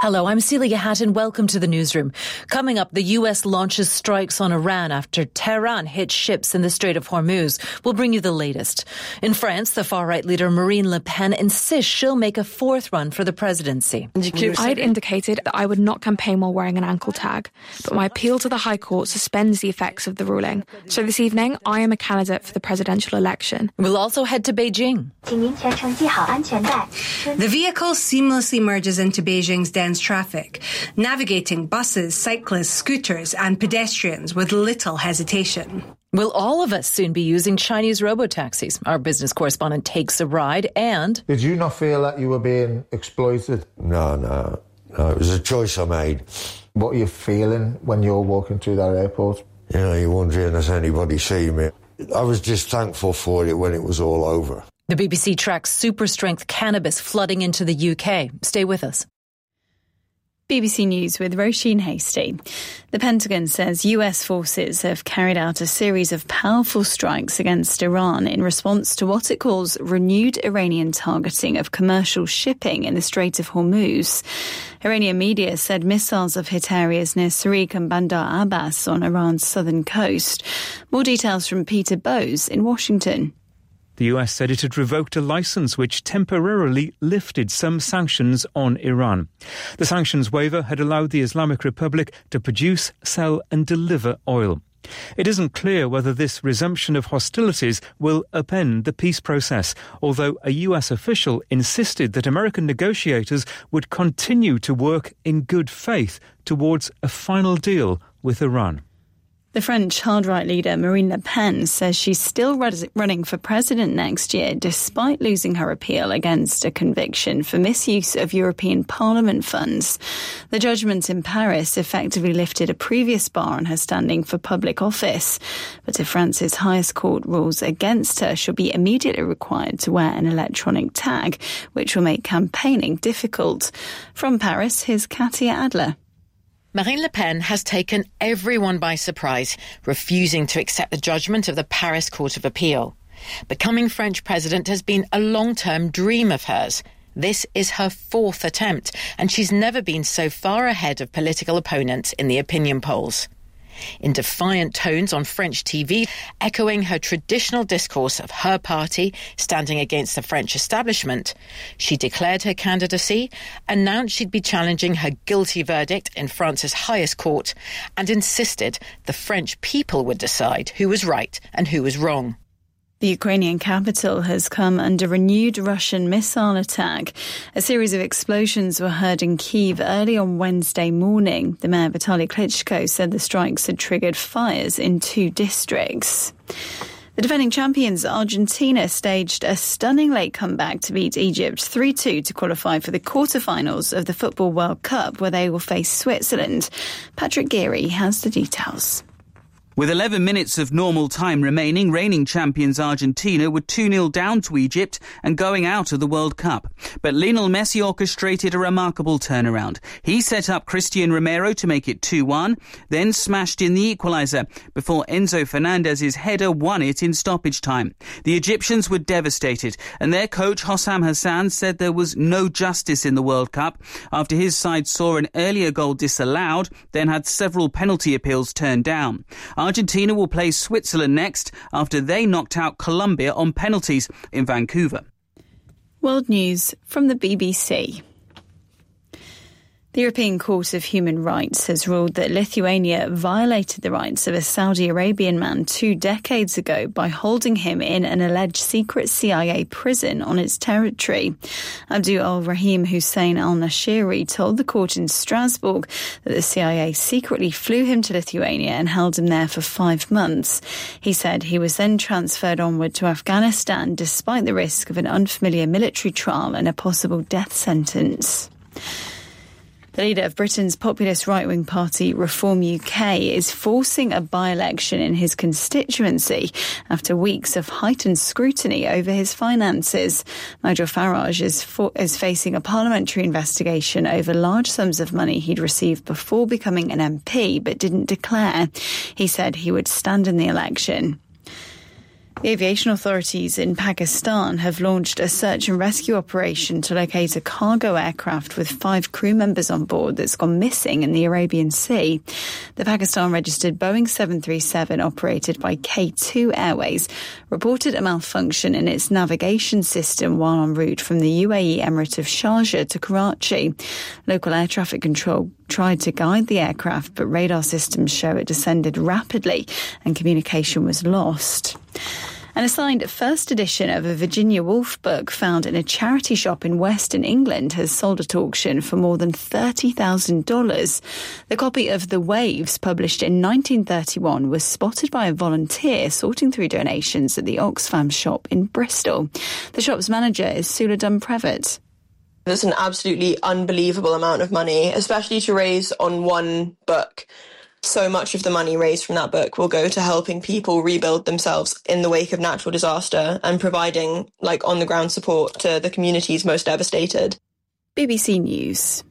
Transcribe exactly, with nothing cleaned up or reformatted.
Hello, I'm Celia Hatton. Welcome to the newsroom. Coming up, the U S launches strikes on Iran after Tehran hit ships in the Strait of Hormuz. We'll bring you the latest. In France, the far-right leader Marine Le Pen insists she'll make a fourth run for the presidency. I had indicated that I would not campaign while wearing an ankle tag, but my appeal to the High Court suspends the effects of the ruling. So this evening, I am a candidate for the presidential election. We'll also head to Beijing. The vehicle seamlessly merges into Beijing's dense traffic, navigating buses, cyclists, scooters and pedestrians with little hesitation. Will all of us soon be using Chinese robo-taxis? Our business correspondent takes a ride and... Did you not feel that you were being exploited? No, no, no, it was a choice I made. What are you feeling when you're walking through that airport? You know, you're wondering, has anybody seen me? I was just thankful for it when it was all over. The B B C tracks super-strength cannabis flooding into the U K. Stay with us. B B C News with Roisin Hasty. The Pentagon says U S forces have carried out a series of powerful strikes against Iran in response to what it calls renewed Iranian targeting of commercial shipping in the Strait of Hormuz. Iranian media said missiles have hit areas near Sarik and Bandar Abbas on Iran's southern coast. More details from Peter Bowes in Washington. The U S said it had revoked a licence which temporarily lifted some sanctions on Iran. The sanctions waiver had allowed the Islamic Republic to produce, sell and deliver oil. It isn't clear whether this resumption of hostilities will upend the peace process, although a U S official insisted that American negotiators would continue to work in good faith towards a final deal with Iran. The French hard-right leader Marine Le Pen says she's still running for president next year despite losing her appeal against a conviction for misuse of European Parliament funds. The judgment in Paris effectively lifted a previous bar on her standing for public office. But if France's highest court rules against her, she'll be immediately required to wear an electronic tag, which will make campaigning difficult. From Paris, here's Katia Adler. Marine Le Pen has taken everyone by surprise, refusing to accept the judgment of the Paris Court of Appeal. Becoming French president has been a long-term dream of hers. This is her fourth attempt, and she's never been so far ahead of political opponents in the opinion polls. In defiant tones on French T V, echoing her traditional discourse of her party standing against the French establishment, she declared her candidacy, announced she'd be challenging her guilty verdict in France's highest court, and insisted the French people would decide who was right and who was wrong. The Ukrainian capital has come under renewed Russian missile attack. A series of explosions were heard in Kyiv early on Wednesday morning. The mayor, Vitaly Klitschko, said the strikes had triggered fires in two districts. The defending champions Argentina staged a stunning late comeback to beat Egypt three two to qualify for the quarterfinals of the Football World Cup, where they will face Switzerland. Patrick Geary has the details. With eleven minutes of normal time remaining, reigning champions Argentina were two nil down to Egypt and going out of the World Cup. But Lionel Messi orchestrated a remarkable turnaround. He set up Cristian Romero to make it two one, then smashed in the equaliser before Enzo Fernandez's header won it in stoppage time. The Egyptians were devastated, and their coach Hossam Hassan said there was no justice in the World Cup after his side saw an earlier goal disallowed, then had several penalty appeals turned down. Argentina will play Switzerland next after they knocked out Colombia on penalties in Vancouver. World News from the B B C. The European Court of Human Rights has ruled that Lithuania violated the rights of a Saudi Arabian man two decades ago by holding him in an alleged secret C I A prison on its territory. Abdul al-Rahim Hussein al-Nashiri told the court in Strasbourg that the C I A secretly flew him to Lithuania and held him there for five months. He said he was then transferred onward to Afghanistan despite the risk of an unfamiliar military trial and a possible death sentence. The leader of Britain's populist right-wing party, Reform U K, is forcing a by-election in his constituency after weeks of heightened scrutiny over his finances. Nigel Farage is, for, is facing a parliamentary investigation over large sums of money he'd received before becoming an M P but didn't declare. He said he would stand in the election. The aviation authorities in Pakistan have launched a search and rescue operation to locate a cargo aircraft with five crew members on board that's gone missing in the Arabian Sea. The Pakistan-registered Boeing seven thirty-seven, operated by K two Airways, reported a malfunction in its navigation system while en route from the U A E Emirate of Sharjah to Karachi. Local air traffic control tried to guide the aircraft, but radar systems show it descended rapidly and communication was lost. An assigned first edition of a Virginia Woolf book found in a charity shop in Western England has sold at auction for more than thirty thousand dollars. The copy of The Waves, published in nineteen thirty-one, was spotted by a volunteer sorting through donations at the Oxfam shop in Bristol. The shop's manager is Sula Dunn-Previtt. It's an absolutely unbelievable amount of money, especially to raise on one book. So much of the money raised from that book will go to helping people rebuild themselves in the wake of natural disaster and providing like on-the-ground support to the communities most devastated. B B C News.